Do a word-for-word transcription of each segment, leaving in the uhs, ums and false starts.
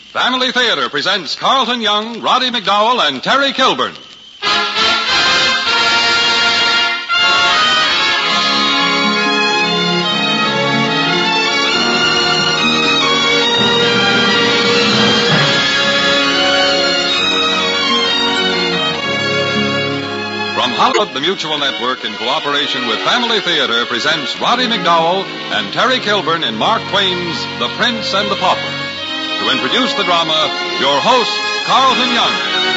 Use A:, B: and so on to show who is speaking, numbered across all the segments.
A: Family Theater presents Carlton Young, Roddy McDowell, and Terry Kilburn. From Hollywood, the Mutual Network, in cooperation with Family Theater, presents Roddy McDowell and Terry Kilburn in Mark Twain's The Prince and the Pauper. To introduce the drama, your host, Carlton Young.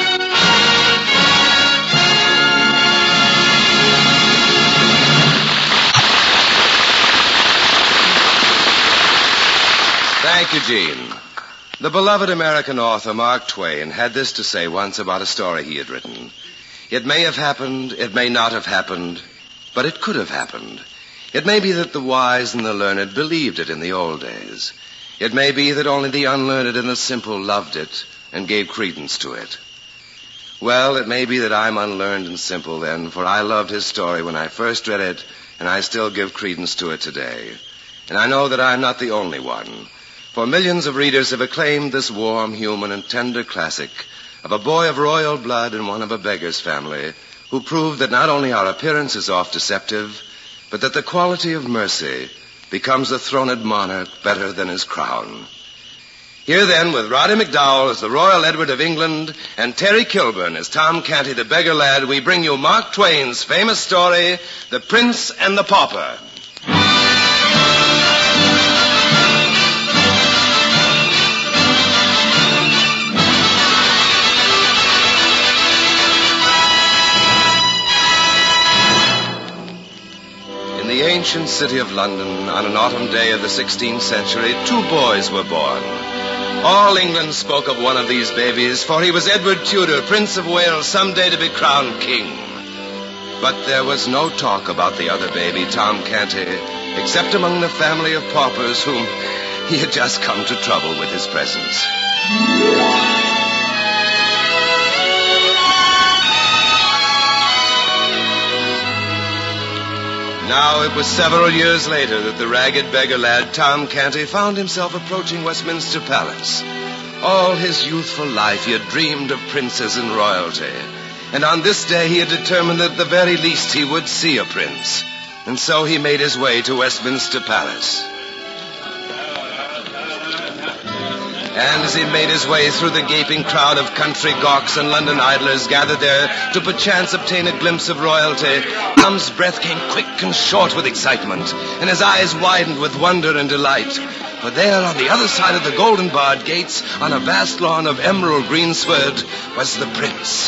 B: Thank you, Gene. The beloved American author Mark Twain had this to say once about a story he had written. It may have happened, it may not have happened, but it could have happened. It may be that the wise and the learned believed it in the old days. It may be that only the unlearned and the simple loved it and gave credence to it. Well, it may be that I'm unlearned and simple then, for I loved his story when I first read it, and I still give credence to it today. And I know that I'm not the only one, for millions of readers have acclaimed this warm, human, and tender classic of a boy of royal blood and one of a beggar's family, who proved that not only our appearance is oft deceptive, but that the quality of mercy becomes a throned monarch better than his crown. Here then, with Roddy McDowell as the Royal Edward of England and Terry Kilburn as Tom Canty the beggar lad, we bring you Mark Twain's famous story, The Prince and the Pauper. In the ancient city of London, on an autumn day of the sixteenth century, two boys were born. All England spoke of one of these babies, for he was Edward Tudor, Prince of Wales, someday to be crowned king. But there was no talk about the other baby, Tom Canty, except among the family of paupers whom he had just come to trouble with his presence. Now, it was several years later that the ragged beggar lad, Tom Canty, found himself approaching Westminster Palace. All his youthful life he had dreamed of princes and royalty. And on this day he had determined that at the very least he would see a prince. And so he made his way to Westminster Palace. And as he made his way through the gaping crowd of country gawks and London idlers gathered there to perchance obtain a glimpse of royalty, Tom's breath came quick and short with excitement, and his eyes widened with wonder and delight. For there, on the other side of the golden-barred gates, on a vast lawn of emerald greensward, was the prince.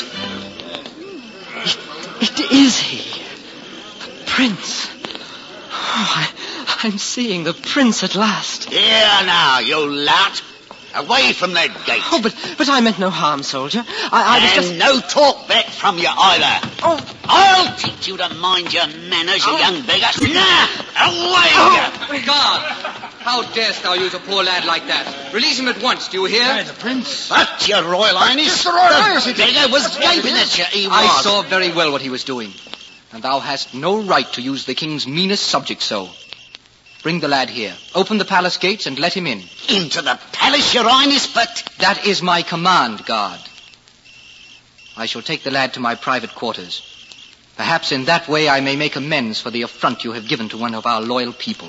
C: It, it is he. The prince. Oh, I, I'm seeing the prince at last.
D: Here now, you lout. Away from that gate.
C: Oh, but but I meant no harm, soldier. I, I was just...
D: And no talk back from you either.
C: Oh.
D: I'll teach you to mind your manners, you
C: Oh.
D: young beggar. Now, away
C: Oh.
D: you.
E: Guard! How darest thou use a poor lad like that? Release him at once, do you hear?
F: the prince.
D: But, your Royal Highness,
F: Your Royal Highness,
D: the
F: it-
D: beggar was gaping at you, he was.
E: I saw very well what he was doing. And thou hast no right to use the king's meanest subject so. Bring the lad here. Open the palace gates and let him in.
D: Into the palace, your Highness, but...
E: That is my command, guard. I shall take the lad to my private quarters. Perhaps in that way I may make amends for the affront you have given to one of our loyal people.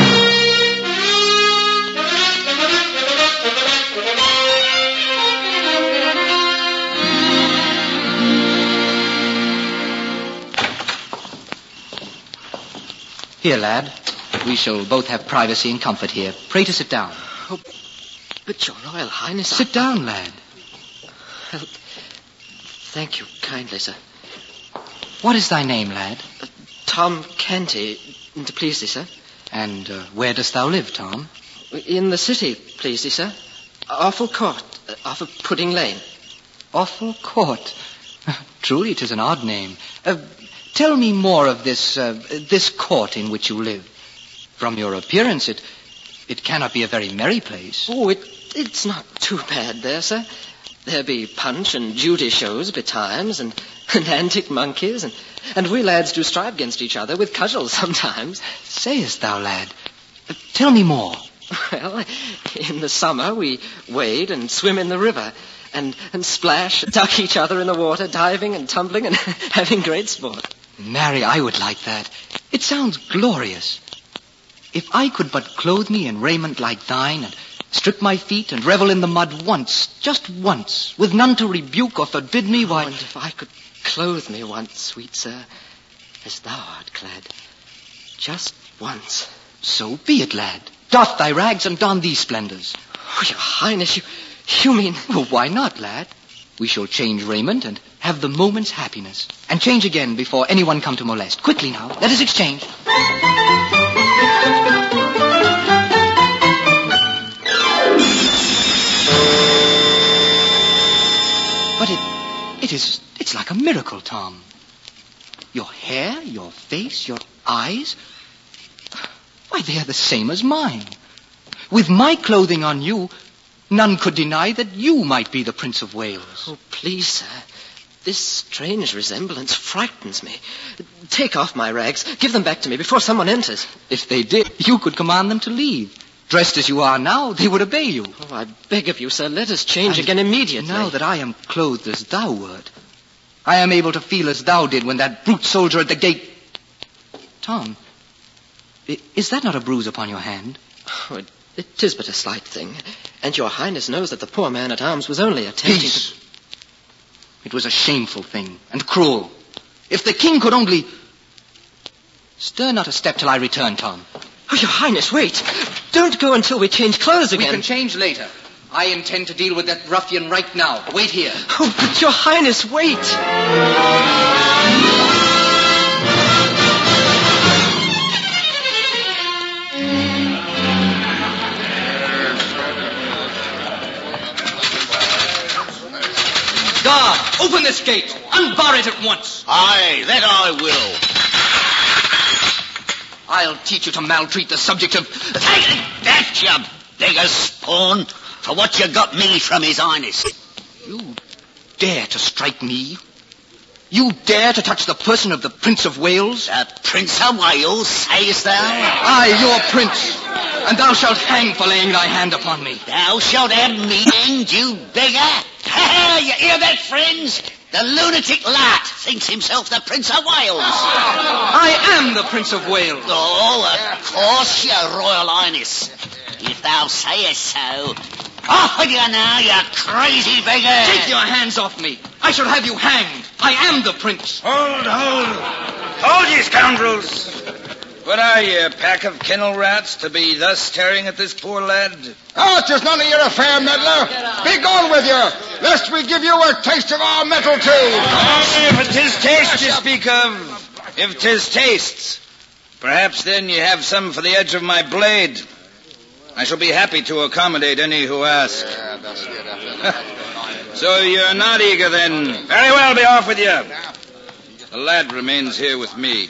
E: Here, lad. We shall both have privacy and comfort here. Pray to sit down.
C: Oh, but your Royal Highness...
E: Sit down, lad.
C: Well, thank you kindly, sir.
E: What is thy name, lad?
C: Uh, Tom Canty, to please thee, sir.
E: And uh, where dost thou live, Tom?
C: In the city, please thee, sir. Awful Court, uh, off of Pudding Lane.
E: Awful Court. Truly, it is an odd name. Uh, tell me more of this uh, this court in which you live. From your appearance, it it cannot be a very merry place.
C: Oh, it it's not too bad there, sir. There be punch and Judy shows betimes, and, and antic monkeys, and, and we lads do strive against each other with cudgels sometimes.
E: Sayest thou, lad? Uh, tell me more.
C: Well, in the summer we wade and swim in the river and, and splash, duck each other in the water, diving and tumbling and having great sport.
E: Mary, I would like that. It sounds glorious. If I could but clothe me in raiment like thine and strip my feet and revel in the mud once, just once, with none to rebuke or forbid me, why...
C: Oh, and if I could clothe me once, sweet sir, as thou art clad, just once.
E: So be it, lad. Doff thy rags and don these splendors.
C: Oh, your highness, you, you mean...
E: Well, why not, lad? We shall change raiment and have the moment's happiness. And change again before anyone come to molest. Quickly now, let us exchange. But it, it is, it's like a miracle, Tom. Your hair, your face, your eyes... Why, they are the same as mine. With my clothing on you, none could deny that you might be the Prince of Wales.
C: Oh, please, sir. This strange resemblance frightens me. Take off my rags. Give them back to me before someone enters.
E: If they did, you could command them to leave. Dressed as you are now, they would obey you.
C: Oh, I beg of you, sir, let us change
E: And
C: again immediately.
E: Now that I am clothed as thou wert, I am able to feel as thou did when that brute soldier at the gate... Tom, i- is that not a bruise upon your hand?
C: Oh, it, it is but a slight thing. And your highness knows that the poor man-at-arms was only attempting
E: Peace.
C: to...
E: It was a shameful thing and cruel. If the king could only... Stir not a step till I return, Tom.
C: Oh, your highness, wait. Don't go until we change clothes
E: We
C: again.
E: can change later. I intend to deal with that ruffian right now. Wait here.
C: Oh, but your highness, wait.
E: Guard, open this gate. Unbar it at once.
D: Aye, that I will.
E: I'll teach you to maltreat the subject of...
D: Take that, you beggar spawn, for what you got me from his highness.
E: You dare to strike me? You dare to touch the person of the Prince of Wales?
D: The Prince of Wales, sayest thou?
E: I, your prince, and thou shalt hang for laying thy hand upon me.
D: Thou shalt have me hanged, you beggar. Ha! You hear that, friends? The lunatic lat thinks himself the Prince of Wales.
E: I am the Prince of Wales.
D: Oh, of course, your Royal Highness. If thou sayest so. Off with you now, you crazy beggar.
E: Take your hands off me. I shall have you hanged. I am the prince.
F: Hold, hold. Hold, ye scoundrels. What are ye, a pack of kennel rats, to be thus staring at this poor lad?
G: Oh, 'tis none of your affair, meddler. Be gone with you, lest we give you a taste of our metal, too.
F: Oh, if it is taste you speak of, if 'tis tastes, perhaps then ye have some for the edge of my blade. I shall be happy to accommodate any who ask. So you're not eager, then? Very well, be off with you. The lad remains here with me.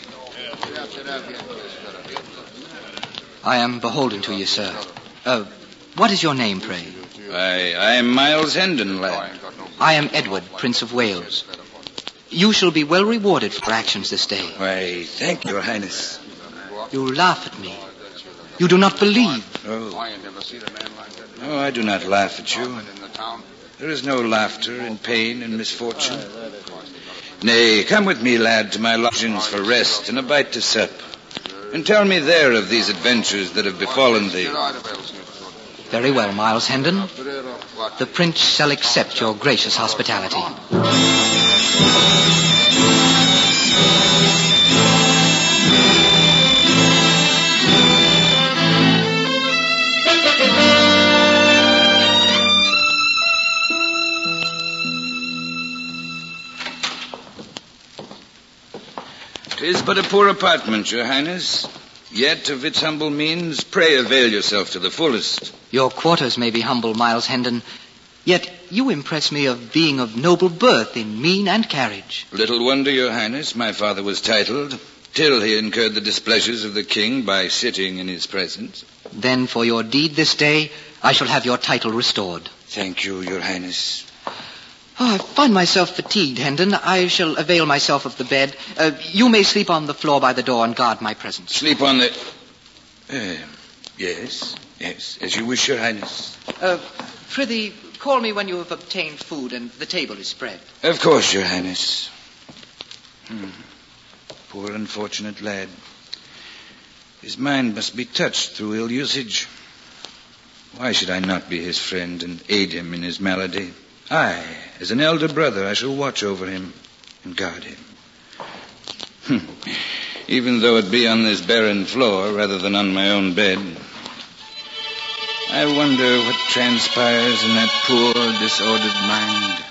E: I am beholden to you, sir. Uh, what is your name, pray?
F: I, I am Miles Hendon, lad.
E: I am Edward, Prince of Wales. You shall be well rewarded for your actions this day.
F: Why, thank your highness.
E: You laugh at me. You do not believe.
F: Oh. No, I do not laugh at you. There is no laughter in pain and misfortune. Nay, come with me, lad, to my lodgings for rest and a bite to sup. And tell me there of these adventures that have befallen thee.
E: Very well, Miles Hendon. The prince shall accept your gracious hospitality.
F: Tis but a poor apartment, your highness. Yet of its humble means, pray avail yourself to the fullest.
E: Your quarters may be humble, Miles Hendon, yet you impress me of being of noble birth in mien and carriage.
F: Little wonder, your highness, my father was titled, till he incurred the displeasures of the king by sitting in his presence.
E: Then for your deed this day, I shall have your title restored.
F: Thank you, your highness.
E: Oh, I find myself fatigued, Hendon. I shall avail myself of the bed. Uh, you may sleep on the floor by the door and guard my presence.
F: Sleep on the... Uh, yes, Yes, as you wish, Your Highness.
E: Uh, prithee, call me when you have obtained food and the table is spread.
F: Of course, Your Highness. Hmm. Poor unfortunate lad. His mind must be touched through ill usage. Why should I not be his friend and aid him in his malady? I, as an elder brother, I shall watch over him and guard him. Hmm. Even though it be on this barren floor rather than on my own bed. I wonder what transpires in that poor, disordered mind.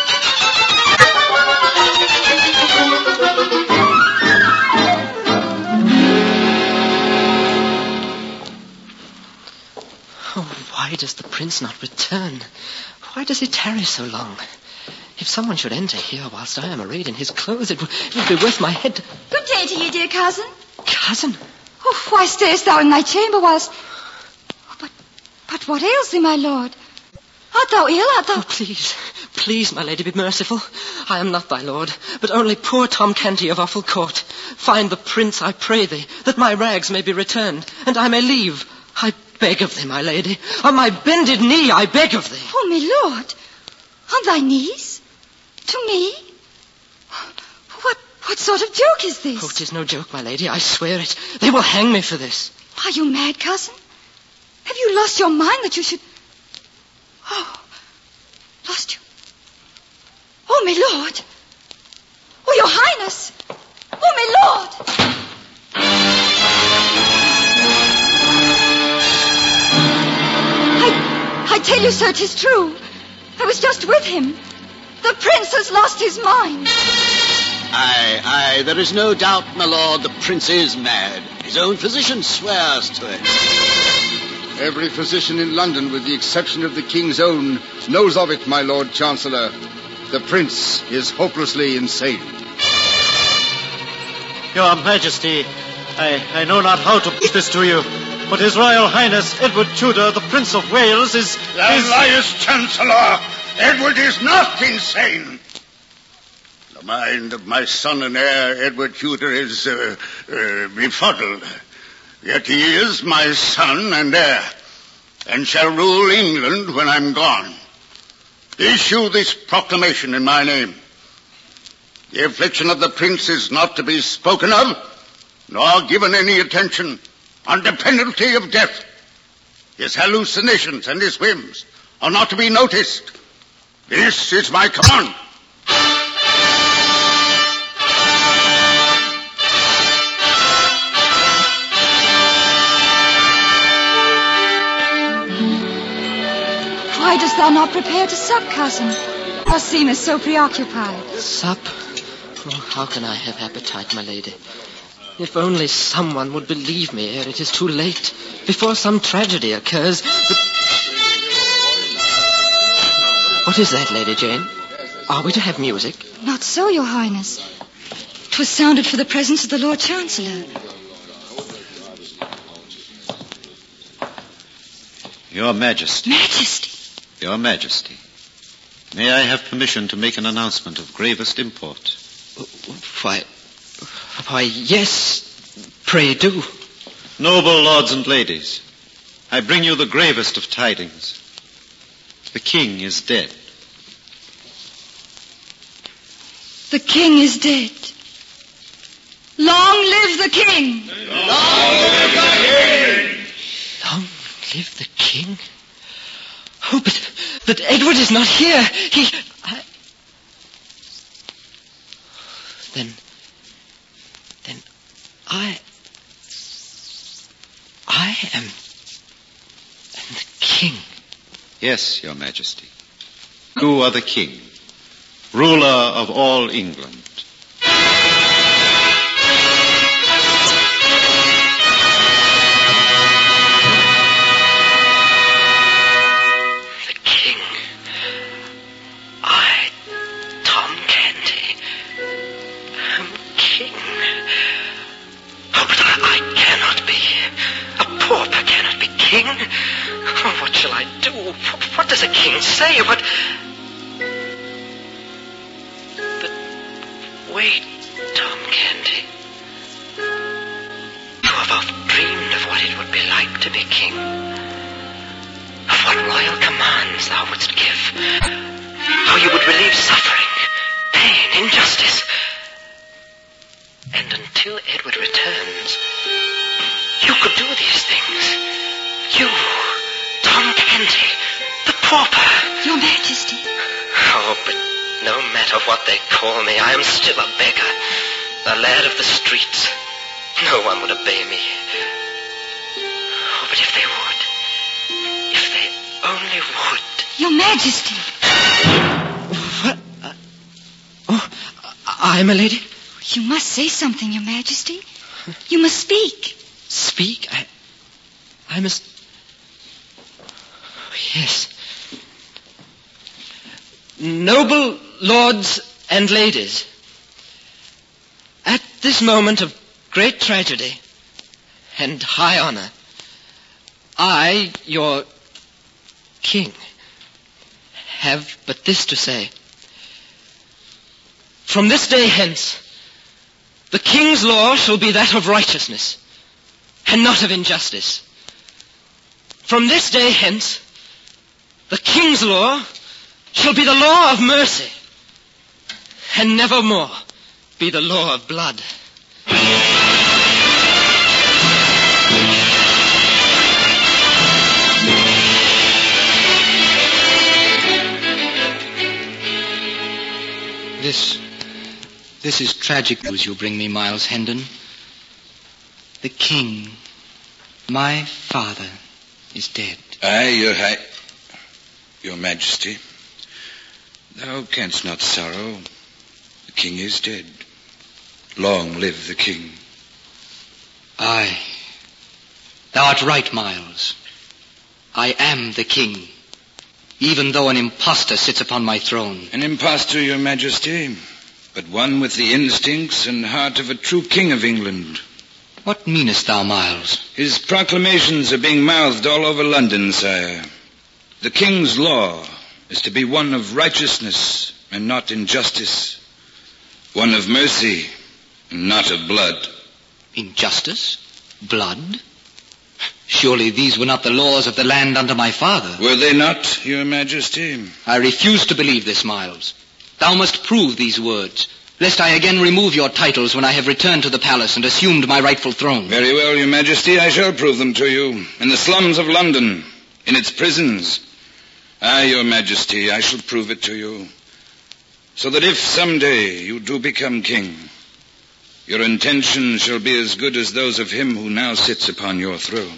C: Oh, why does the prince not return? Why does he tarry so long? If someone should enter here whilst I am arrayed in his clothes, it would, it would be worth my head to...
H: Good day to you, dear cousin.
C: Cousin?
H: Oh, why stayest thou in thy chamber whilst... Oh, but, but what ails thee, my lord? Art thou ill? Art thou...
C: Oh, please, please, my lady, be merciful. I am not thy lord, but only poor Tom Canty of Offal Court. Find the prince, I pray thee, that my rags may be returned, and I may leave. I beg of thee, my lady. On my bended knee, I beg of thee.
H: Oh, my lord. On thy knees? To me? What what sort of joke is this?
C: Oh, 'tis no joke, my lady. I swear it. They will hang me for this.
H: Are you mad, cousin? Have you lost your mind that you should... Oh, lost you... Oh, my lord. Oh, your highness. Oh, my lord. I, I tell you, sir, 'tis true. I was just with him. The prince has lost his mind.
D: Aye, aye, there is no doubt, my lord, the prince is mad. His own physician swears to it.
G: Every physician in London, with the exception of the king's own, knows of it, my lord chancellor. The prince is hopelessly insane.
I: Your Majesty, I, I know not how to put this to you, but His Royal Highness Edward Tudor, the Prince of Wales, is...
J: Thou
I: is...
J: liest, Chancellor! Edward is not insane. The mind of my son and heir, Edward Tudor, is uh, uh, befuddled. Yet he is my son and heir, and shall rule England when I'm gone. Issue this proclamation in my name. The affliction of the prince is not to be spoken of, nor given any attention, under penalty of death. His hallucinations and his whims are not to be noticed. This is my command.
H: Why dost thou not prepare to sup, cousin? Thou seemest so preoccupied.
C: Sup? Oh, how can I have appetite, my lady? If only someone would believe me ere it is too late, before some tragedy occurs. But... What is that, Lady Jane? Are we to have music?
H: Not so, your highness. 'Twas sounded for the presence of the Lord Chancellor.
K: Your Majesty.
H: Majesty?
K: Your Majesty. May I have permission to make an announcement of gravest import?
C: Why, why, yes, pray do.
K: Noble lords and ladies, I bring you the gravest of tidings. The king is dead.
H: The king is dead. Long live the king!
J: Long live the king!
C: Long live the king? Oh, but, but Edward is not here. He... I... Then... Then I... I am... am the king.
K: Yes, Your Majesty. You are the king, ruler of all England.
C: The king. I, Tom Canty, am king. Oh, but I, I cannot be. A pauper cannot be king. Oh, what shall I do? What does a king say? What... But wait, Tom Canty. You have oft dreamed of what it would be like to be king. lands thou wouldst give. How you would relieve suffering, pain, injustice. And until Edward returns, you could do these things. You, Tom Canty, the pauper.
H: Your Majesty.
C: Oh, but no matter what they call me, I am still a beggar. A lad of the streets. No one would obey me. Oh, but if they would. If they only would.
H: Your Majesty.
C: What? Uh, oh, I, my lady?
H: You must say something, Your Majesty. You must speak.
C: Speak? I... I must... Oh, yes. Noble lords and ladies, at this moment of great tragedy and high honor, I, your king, have but this to say. From this day hence, the king's law shall be that of righteousness and not of injustice. From this day hence, the king's law shall be the law of mercy, and nevermore be the law of blood.
E: This, this is tragic news you bring me, Miles Hendon. The king, my father, is dead.
F: Aye, your high... Your Majesty. Thou canst not sorrow. The king is dead. Long live the king.
E: Aye. Thou art right, Miles. I am the king, even though an impostor sits upon my throne.
F: An impostor, your Majesty, but one with the instincts and heart of a true king of England.
E: What meanest thou, Miles?
F: His proclamations are being mouthed all over London, sire. The king's law is to be one of righteousness and not injustice. One of mercy and not of blood.
E: Injustice? Blood? Surely these were not the laws of the land under my father.
F: Were they not, your Majesty?
E: I refuse to believe this, Miles. Thou must prove these words, lest I again remove your titles when I have returned to the palace and assumed my rightful throne.
F: Very well, your Majesty, I shall prove them to you. In the slums of London, in its prisons. Aye, your Majesty, I shall prove it to you. So that if someday you do become king, your intentions shall be as good as those of him who now sits upon your throne.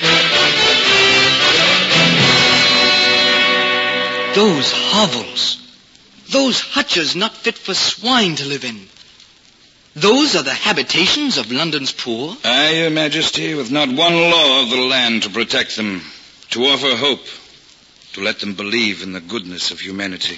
E: Those hovels, those hutches not fit for swine to live in, those are the habitations of London's poor?
F: Aye, your Majesty, with not one law of the land to protect them, to offer hope, to let them believe in the goodness of humanity.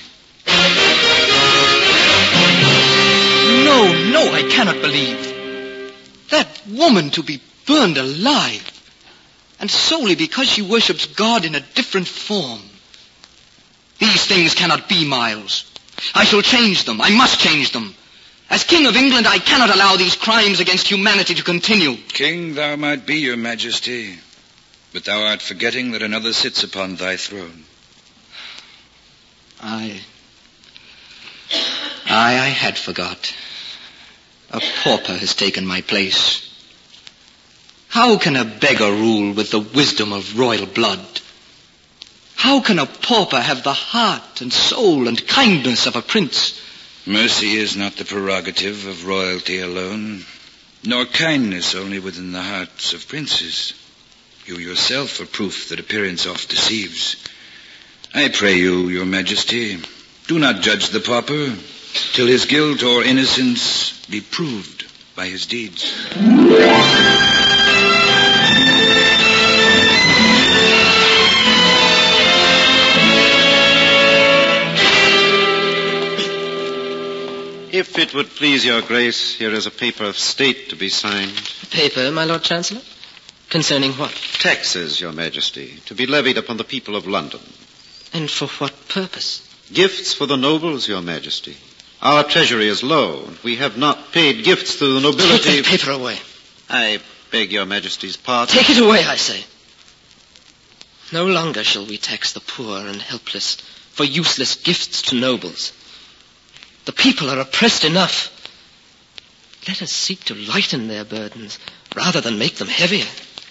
E: No, no, I cannot believe. That woman to be burned alive, and solely because she worships God in a different form. These things cannot be, Miles. I shall change them. I must change them. As King of England, I cannot allow these crimes against humanity to continue.
F: King thou might be, your Majesty, but thou art forgetting that another sits upon thy throne.
E: I... I, I had forgot. A pauper has taken my place. How can a beggar rule with the wisdom of royal blood? How can a pauper have the heart and soul and kindness of a prince?
F: Mercy is not the prerogative of royalty alone, nor kindness only within the hearts of princes. You yourself are proof that appearance oft deceives. I pray you, your Majesty, do not judge the pauper till his guilt or innocence be proved by his deeds.
K: If it would please your grace, here is a paper of state to be signed.
C: A paper, my Lord Chancellor? Concerning what?
K: Taxes, your Majesty, to be levied upon the people of London.
C: And for what purpose?
K: Gifts for the nobles, your Majesty. Our treasury is low, and we have not paid gifts to the nobility.
C: Take that paper away.
K: I beg your Majesty's pardon.
C: Take it away, I say. No longer shall we tax the poor and helpless for useless gifts to nobles. The people are oppressed enough. Let us seek to lighten their burdens rather than make them heavier.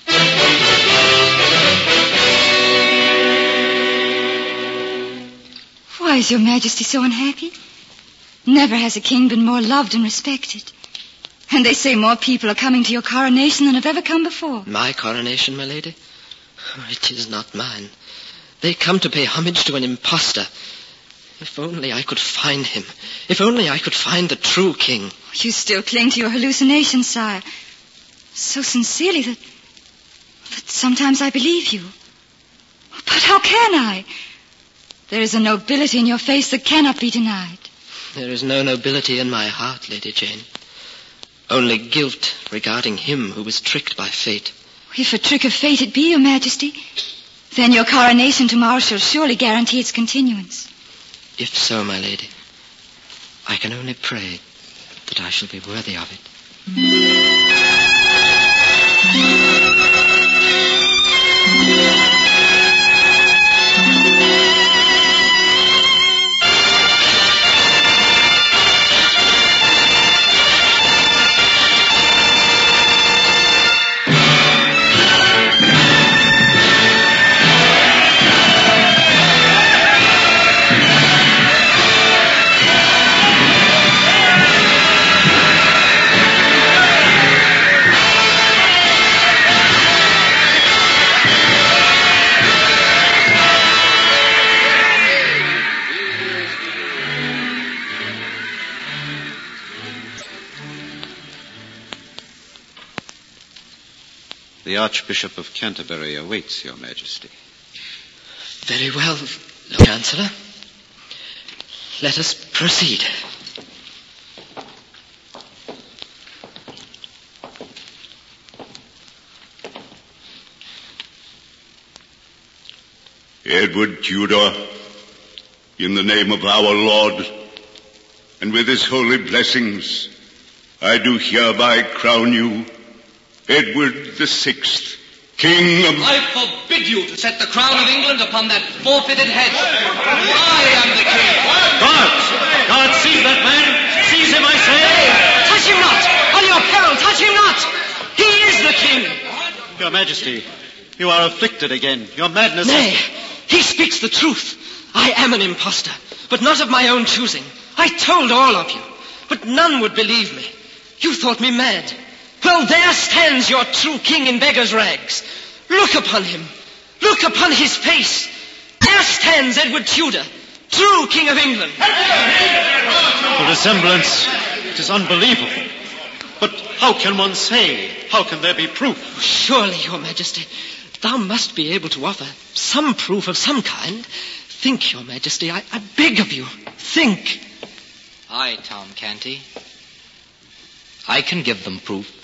H: Why is your Majesty so unhappy? Never has a king been more loved and respected. And they say more people are coming to your coronation than have ever come before.
C: My coronation, my lady? Oh, it is not mine. They come to pay homage to an impostor. If only I could find him. If only I could find the true king.
H: You still cling to your hallucinations, sire. So sincerely that, that sometimes I believe you. But how can I? There is a nobility in your face that cannot be denied.
C: There is no nobility in my heart, Lady Jane. Only guilt regarding him who was tricked by fate.
H: If a trick of fate it be, Your Majesty, then your coronation tomorrow shall surely guarantee its continuance.
C: If so, my lady, I can only pray that I shall be worthy of it.
K: The Archbishop of Canterbury awaits Your Majesty.
C: Very well, Lord Chancellor. Let us proceed.
J: Edward Tudor, in the name of our Lord, and with his holy blessings, I do hereby crown you Edward the Sixth, King of...
L: I forbid you to set the crown of England upon that forfeited head. I am the king.
I: Guards! Guards, seize that man! Seize him, I say!
C: Touch him not! On your peril, touch him not! He is the king!
I: Your Majesty, you are afflicted again. Your madness...
C: Nay, he speaks the truth. I am an impostor, but not of my own choosing. I told all of you, but none would believe me. You thought me mad. Well, there stands your true king in beggar's rags. Look upon him. Look upon his face. There stands Edward Tudor, true king of England.
I: The resemblance, it is unbelievable. But how can one say? How can there be proof?
C: Surely, Your Majesty, thou must be able to offer some proof of some kind. Think, Your Majesty, I, I beg of you. Think.
E: Aye, Tom Canty. I can give them proof.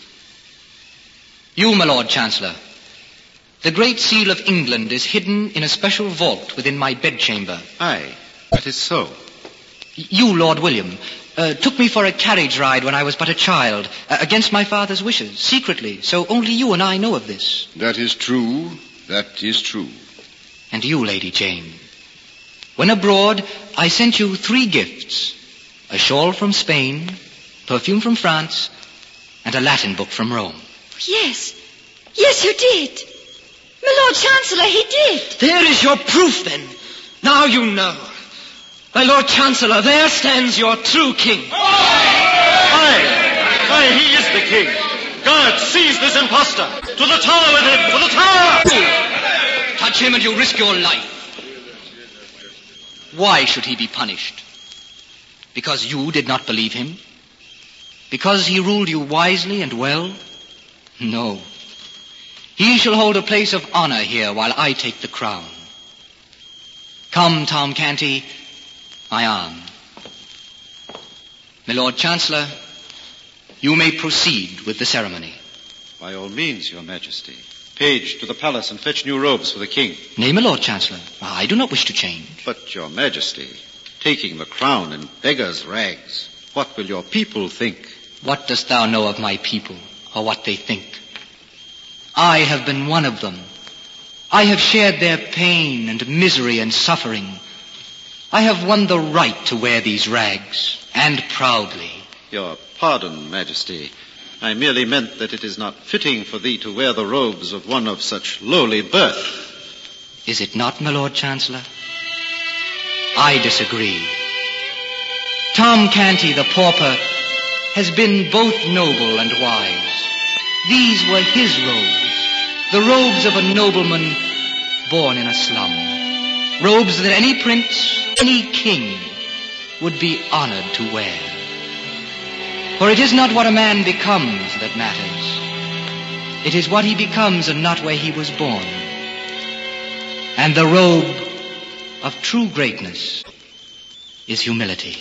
E: You, my Lord Chancellor, the Great Seal of England is hidden in a special vault within my bedchamber.
K: Aye, that is so.
E: You, Lord William, uh, took me for a carriage ride when I was but a child, uh, against my father's wishes, secretly, so only you and I know of this.
G: That is true. That is true.
E: And you, Lady Jane, when abroad, I sent you three gifts: a shawl from Spain, perfume from France, and a Latin book from Rome.
H: Yes. Yes, you did. My Lord Chancellor, he did.
C: There is your proof, then. Now you know. My Lord Chancellor, there stands your true king.
I: Aye! Aye, he is the king. Guards, seize this impostor. To the tower with him! To the tower!
E: Touch him and you risk your life. Why should he be punished? Because you did not believe him? Because he ruled you wisely and well? No. He shall hold a place of honor here while I take the crown. Come, Tom Canty, my arm. My Lord Chancellor, you may proceed with the ceremony.
K: By all means, Your Majesty. Page, to the palace and fetch new robes for the king.
E: Nay, my Lord Chancellor, I do not wish to change.
K: But, Your Majesty, taking the crown in beggar's rags, what will your people think?
E: What dost thou know of my people, or what they think? I have been one of them, I have shared their pain and misery and suffering. I have won the right to wear these rags, and proudly.
K: Your pardon, Majesty. I merely meant that it is not fitting for thee to wear the robes of one of such lowly birth.
E: Is it not, my Lord Chancellor? I disagree. Tom Canty, the pauper, has been both noble and wise. These were his robes, the robes of a nobleman born in a slum. Robes that any prince, any king would be honored to wear. For it is not what a man becomes that matters. It is what he becomes and not where he was born. And the robe of true greatness is humility.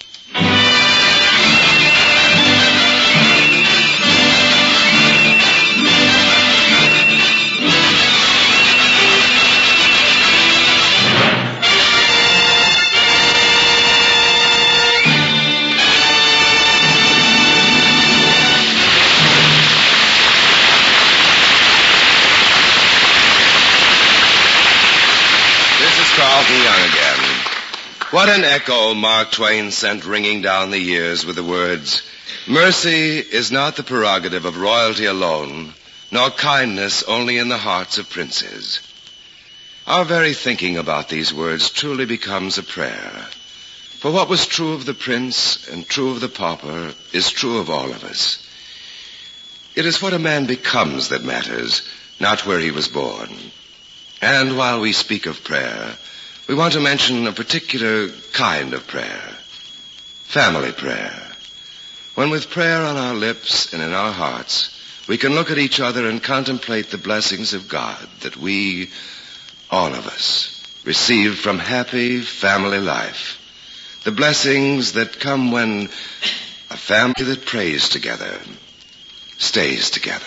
B: Carlton Young again. What an echo Mark Twain sent ringing down the years with the words, "Mercy is not the prerogative of royalty alone, nor kindness only in the hearts of princes." Our very thinking about these words truly becomes a prayer. For what was true of the prince and true of the pauper is true of all of us. It is what a man becomes that matters, not where he was born. And while we speak of prayer, we want to mention a particular kind of prayer. Family prayer. When with prayer on our lips and in our hearts, we can look at each other and contemplate the blessings of God that we, all of us, receive from happy family life. The blessings that come when a family that prays together stays together.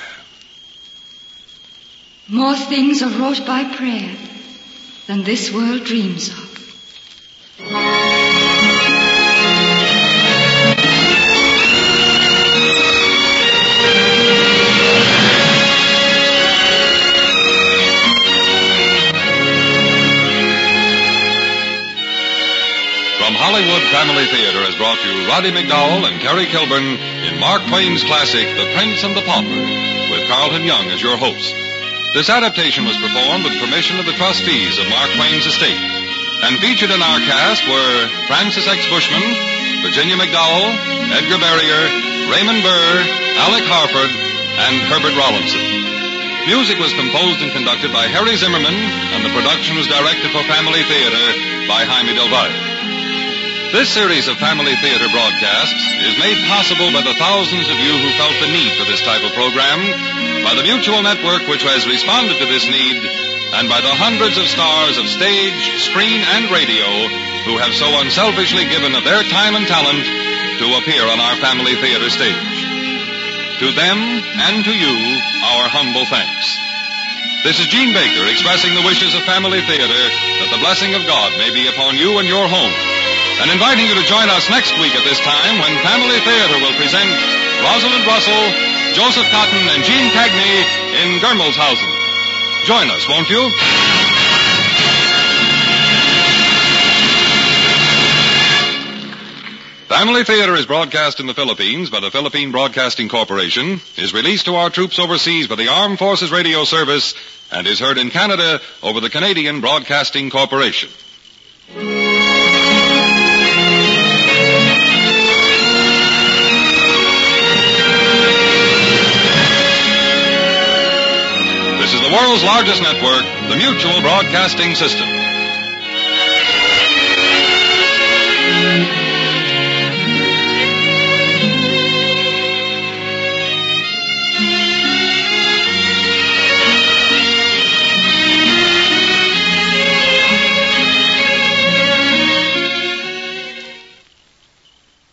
H: More things are wrought by prayer than this world dreams of.
A: From Hollywood Family Theater has brought you Roddy McDowell and Terry Kilburn in Mark Twain's classic, The Prince and the Pauper, with Carlton Young as your host. This adaptation was performed with permission of the trustees of Mark Twain's estate. And featured in our cast were Francis X. Bushman, Virginia McDowell, Edgar Barrier, Raymond Burr, Alec Harford, and Herbert Rollinson. Music was composed and conducted by Harry Zimmerman, and the production was directed for Family Theater by Jaime Del Valle. This series of Family Theater broadcasts is made possible by the thousands of you who felt the need for this type of program, by the Mutual Network which has responded to this need, and by the hundreds of stars of stage, screen, and radio who have so unselfishly given of their time and talent to appear on our Family Theater stage. To them and to you, our humble thanks. This is Gene Baker expressing the wishes of Family Theater that the blessing of God may be upon you and your home, and inviting you to join us next week at this time when Family Theater will present Rosalind Russell, Joseph Cotton, and Gene Cagney in Germelshausen. Join us, won't you? Family Theater is broadcast in the Philippines by the Philippine Broadcasting Corporation, is released to our troops overseas by the Armed Forces Radio Service, and is heard in Canada over the Canadian Broadcasting Corporation. This is the world's largest network, the Mutual Broadcasting System.